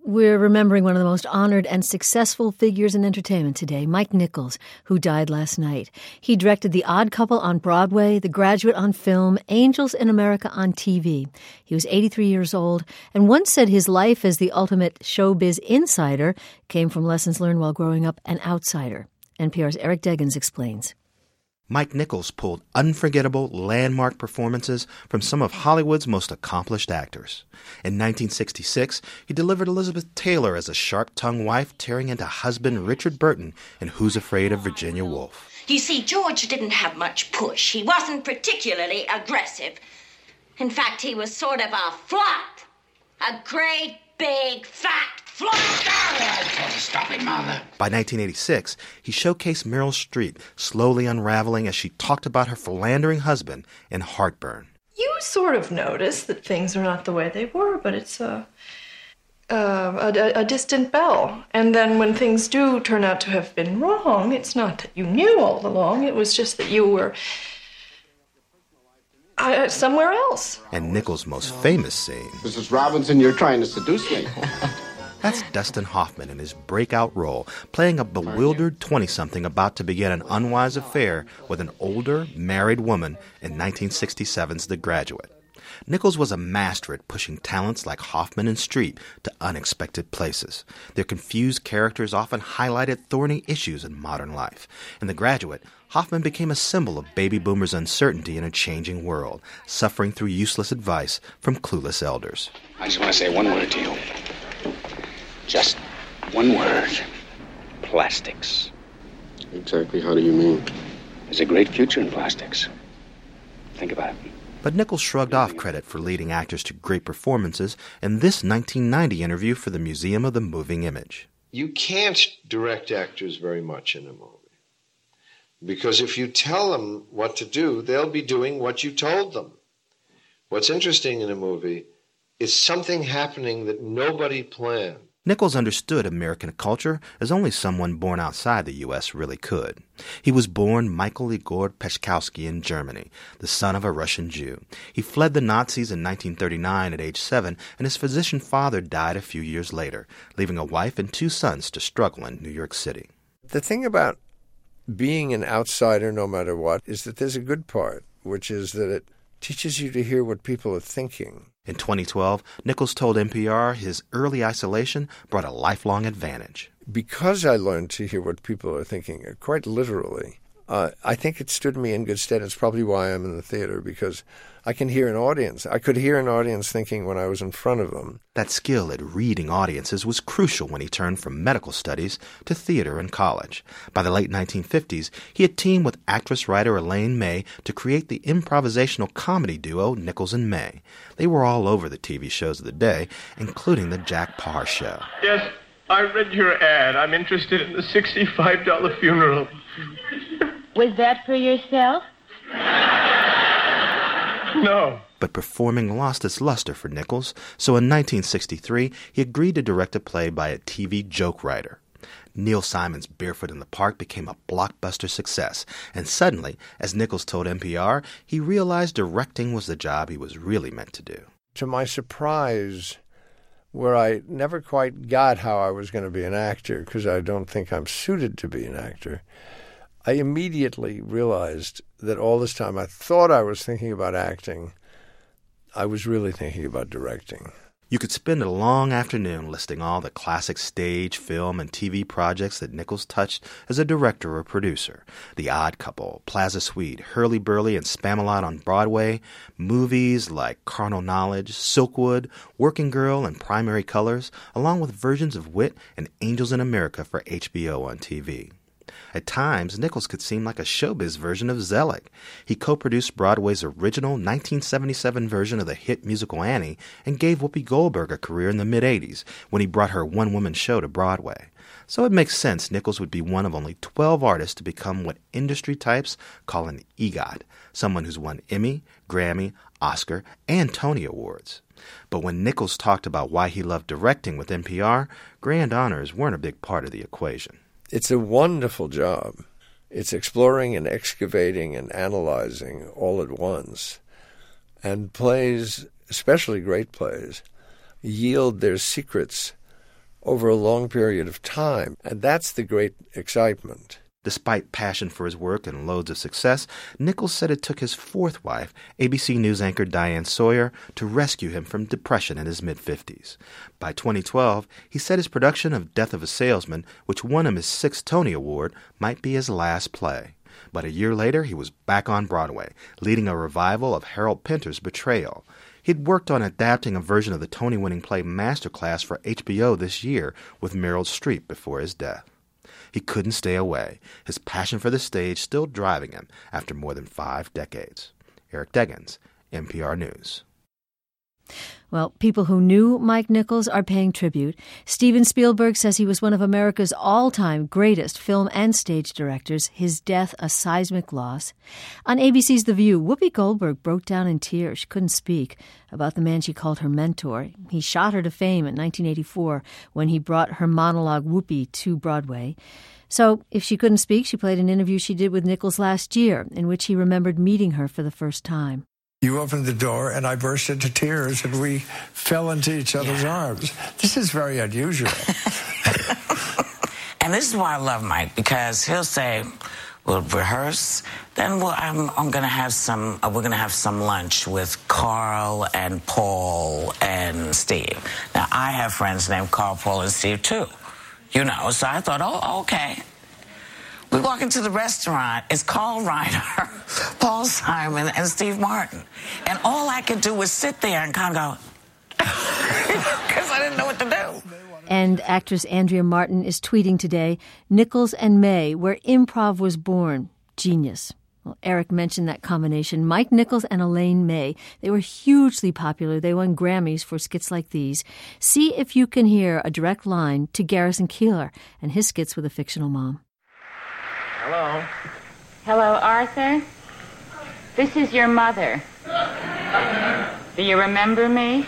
We're remembering one of the most honored and successful figures in entertainment today, Mike Nichols, who died last night. He directed The Odd Couple on Broadway, The Graduate on film, Angels in America on TV. He was 83 years old and once said his life as the ultimate showbiz insider came from lessons learned while growing up an outsider. NPR's Eric Deggans explains. Mike Nichols pulled unforgettable, landmark performances from some of Hollywood's most accomplished actors. In 1966, he delivered Elizabeth Taylor as a sharp-tongued wife tearing into husband Richard Burton in Who's Afraid of Virginia Woolf. You see, George didn't have much push. He wasn't particularly aggressive. In fact, he was sort of a flop. A great, big, fat flop. Stop it, Mother. By 1986, he showcased Meryl Streep slowly unraveling as she talked about her philandering husband in Heartburn. You sort of notice that things are not the way they were, but it's a distant bell. And then when things do turn out to have been wrong, it's not that you knew all along. It was just that you were somewhere else. And Nichols' most famous scene. Mrs. Robinson, you're trying to seduce me. That's Dustin Hoffman in his breakout role, playing a bewildered 20-something about to begin an unwise affair with an older, married woman in 1967's The Graduate. Nichols was a master at pushing talents like Hoffman and Streep to unexpected places. Their confused characters often highlighted thorny issues in modern life. In The Graduate, Hoffman became a symbol of baby boomers' uncertainty in a changing world, suffering through useless advice from clueless elders. I just want to say one word to you. Just one word. Plastics. Exactly how do you mean? There's a great future in plastics. Think about it. But Nichols shrugged off credit for leading actors to great performances in this 1990 interview for the Museum of the Moving Image. You can't direct actors very much in a movie. Because if you tell them what to do, they'll be doing what you told them. What's interesting in a movie is something happening that nobody planned. Nichols understood American culture as only someone born outside the U.S. really could. He was born Michael Igor Peszkowski in Germany, the son of a Russian Jew. He fled the Nazis in 1939 at age 7, and his physician father died a few years later, leaving a wife and 2 sons to struggle in New York City. The thing about being an outsider, no matter what, is that there's a good part, which is that it teaches you to hear what people are thinking. In 2012, Nichols told NPR his early isolation brought a lifelong advantage. Because I learned to hear what people are thinking, quite literally, I think it stood me in good stead. It's probably why I'm in the theater, because I can hear an audience. I could hear an audience thinking when I was in front of them. That skill at reading audiences was crucial when he turned from medical studies to theater in college. By the late 1950s, he had teamed with actress-writer Elaine May to create the improvisational comedy duo Nichols and May. They were all over the TV shows of the day, including The Jack Paar Show. Yes, I read your ad. I'm interested in the $65 funeral. Was that for yourself? No. But performing lost its luster for Nichols, so in 1963, he agreed to direct a play by a TV joke writer. Neil Simon's Barefoot in the Park became a blockbuster success, and suddenly, as Nichols told NPR, he realized directing was the job he was really meant to do. To my surprise, where I never quite got how I was going to be an actor, because I don't think I'm suited to be an actor, I immediately realized that all this time I thought I was thinking about acting, I was really thinking about directing. You could spend a long afternoon listing all the classic stage, film, and TV projects that Nichols touched as a director or producer. The Odd Couple, Plaza Suite, Hurly Burly, and Spamalot on Broadway, movies like Carnal Knowledge, Silkwood, Working Girl, and Primary Colors, along with versions of Wit and Angels in America for HBO on TV. At times, Nichols could seem like a showbiz version of Zelig. He co-produced Broadway's original 1977 version of the hit musical Annie and gave Whoopi Goldberg a career in the mid-'80s when he brought her one-woman show to Broadway. So it makes sense Nichols would be one of only 12 artists to become what industry types call an EGOT, someone who's won Emmy, Grammy, Oscar, and Tony Awards. But when Nichols talked about why he loved directing with NPR, grand honors weren't a big part of the equation. It's a wonderful job. It's exploring and excavating and analyzing all at once. And plays, especially great plays, yield their secrets over a long period of time. And that's the great excitement. Despite passion for his work and loads of success, Nichols said it took his fourth wife, ABC News anchor Diane Sawyer, to rescue him from depression in his mid-50s. By 2012, he said his production of Death of a Salesman, which won him his 6th Tony Award, might be his last play. But a year later, he was back on Broadway, leading a revival of Harold Pinter's Betrayal. He'd worked on adapting a version of the Tony-winning play Masterclass for HBO this year with Meryl Streep before his death. He couldn't stay away, his passion for the stage still driving him after more than 5 decades. Eric Deggans, NPR News. Well, people who knew Mike Nichols are paying tribute. Steven Spielberg says he was one of America's all-time greatest film and stage directors, his death a seismic loss. On ABC's The View, Whoopi Goldberg broke down in tears. She couldn't speak about the man she called her mentor. He shot her to fame in 1984 when he brought her monologue Whoopi to Broadway. So if she couldn't speak, she played an interview she did with Nichols last year in which he remembered meeting her for the first time. You opened the door, and I burst into tears, and we fell into each other's arms. This is very unusual. And this is why I love Mike, because he'll say, we'll rehearse, then I'm going to have some, we're going to have some lunch with Carl and Paul and Steve. Now, I have friends named Carl, Paul, and Steve, too. You know, so I thought, oh, okay. We walk into the restaurant, it's Carl Reiner, Paul Simon, and Steve Martin. And all I could do was sit there and kind of go, because I didn't know what to do. And actress Andrea Martin is tweeting today, Nichols and May, where improv was born. Genius. Well, Eric mentioned that combination. Mike Nichols and Elaine May. They were hugely popular. They won Grammys for skits like these. See if you can hear a direct line to Garrison Keillor and his skits with a fictional mom. Hello. Hello, Arthur. This is your mother. Do you remember me?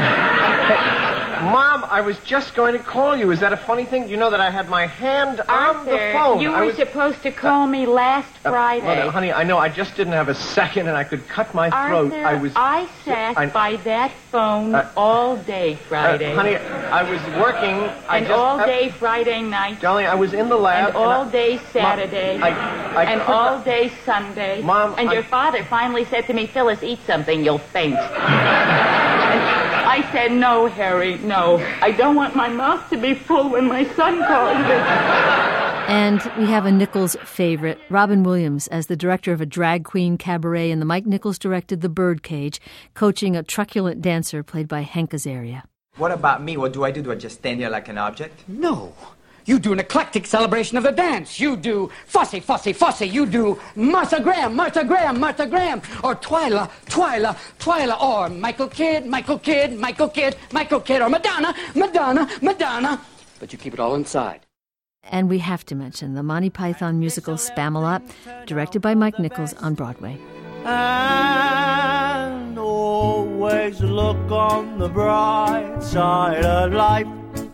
Mom, I was just going to call you. Is that a funny thing? You know that I had my hand on the phone. You were supposed to call me last Friday. Mother, honey, I know. I just didn't have a second, and I could cut my throat. Arthur, I sat by that phone all day Friday. Honey, I was working. All day Friday night. Darling, I was in the lab. And all day Saturday. Mom, all day Sunday. Mom, and your father finally said to me, Phyllis, eat something, you'll faint. I said, no, Harry, no. I don't want my mouth to be full when my son calls me. And we have a Nichols favorite, Robin Williams, as the director of a drag queen cabaret in the Mike Nichols-directed The Birdcage, coaching a truculent dancer played by Hank Azaria. What about me? What do? I just stand here like an object? No. You do an eclectic celebration of the dance. You do Fussy, Fussy, Fussy. You do Martha Graham, Martha Graham, Martha Graham. Or Twyla, Twyla, Twyla. Or Michael Kidd, Michael Kidd, Michael Kidd, Michael Kidd. Or Madonna, Madonna, Madonna. But you keep it all inside. And we have to mention the Monty Python musical Spamalot, directed by Mike Nichols on Broadway. And always look on the bright side of life.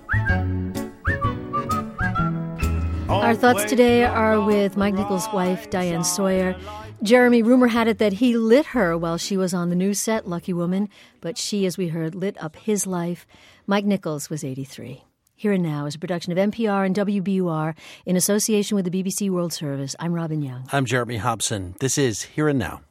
Our thoughts today are with Mike Nichols' wife, Diane Sawyer. Jeremy, rumor had it that he lit her while she was on the news set, lucky woman, but she, as we heard, lit up his life. Mike Nichols was 83. Here and Now is a production of NPR and WBUR in association with the BBC World Service. I'm Robin Young. I'm Jeremy Hobson. This is Here and Now.